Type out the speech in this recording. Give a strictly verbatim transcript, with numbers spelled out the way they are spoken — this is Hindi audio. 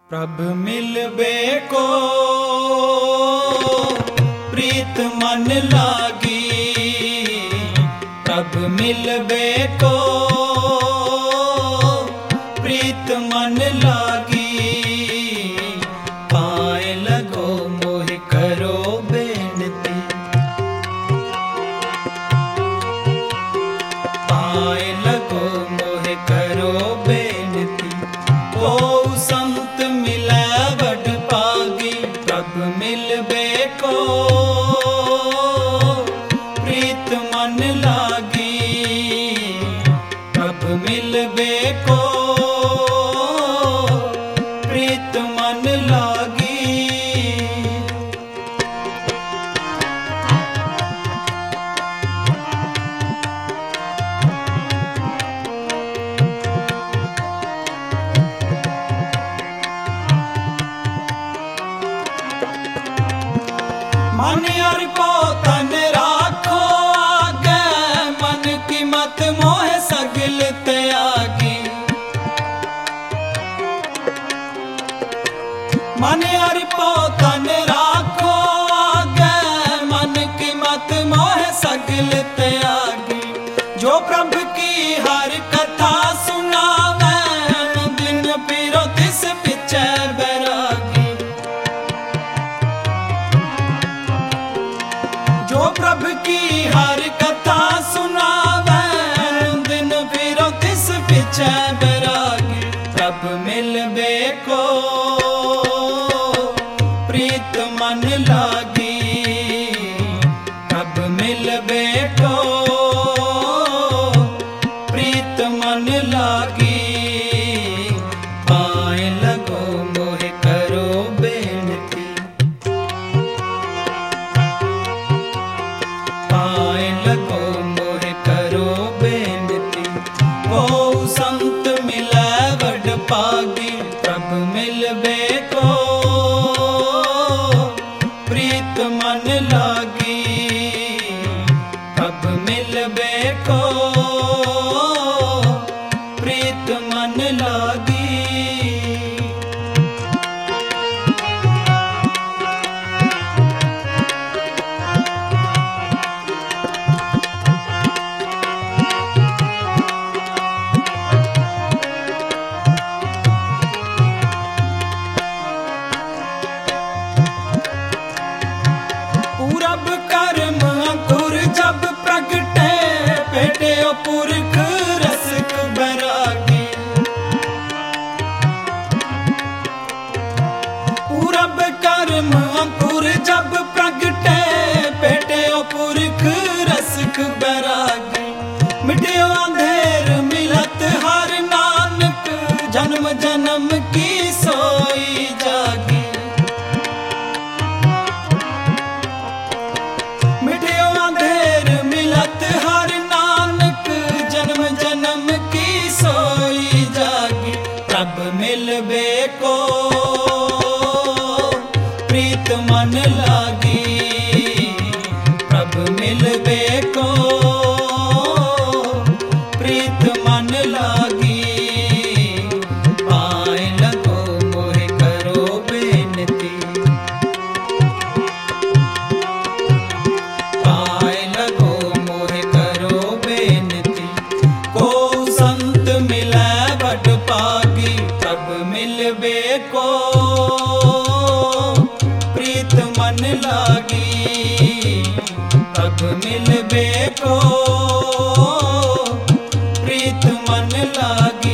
प्रभ मिलबे को प्रीत मन लागी। प्रभ मिलबे को प्रीत मन लागी। पाए लगो मोहि करो बेनती। पाए लगो मोहि करो बेनती। ओ संत मिलै बड़ पागी। प्रभ मिलबे को प्रीत मन लागी। प्रभ मिलबे को प्रीत मन लागी। मन और को तन राखो आगे। मन की मत मोह सगल त्यागी। मन और को तन राखो आगे। मन की मत मोह सगल त्यागी। जो प्रभु की हर कथा सुनावे दिन फिरो तिस पिछे बैरागी। जो प्रभु की हर कथा सुनावे दिन फिरो तिस पिछे बैरागी। प्रभ मिलबे को प्रीत मन लागी। प्रभ मिलबे को प्रीत मन लागी। पाए लगो मोहि करो बेनती। पाए लगो मोहि करो बेनती। ओ संत मिलै बड़ पागी। प्रभ मिलबे को प्रीत मन लागी। प्रभ मिलबे को प्रीत मन लागी। पूरब कर्म अंकुर जब प्रगटे पेटे पुरख रसिक बैरागी। पूरब कर्म अंकुर जब प्रगटे पेटे पुरख रसिक बैरागी। मिट्यो अंधेर मिलत हर नानक। जन्म जन्म की सोई जागी। मिट्यो अंधेर मिलत हर नानक। जन्म जन्म की सोई जागी। प्रभ मिलबे को प्रीत मन लागी। प्रभ मिलबे को प्रीत मन लागी। पाए लगो मोहि करो बेनती। पाए लगो मोहि करो बेनती। को संत मिलै बड़ पागी। प्रभ मिलबे को प्रीत मन लागी। प्रभ मिलबे को प्रीत मन लागी।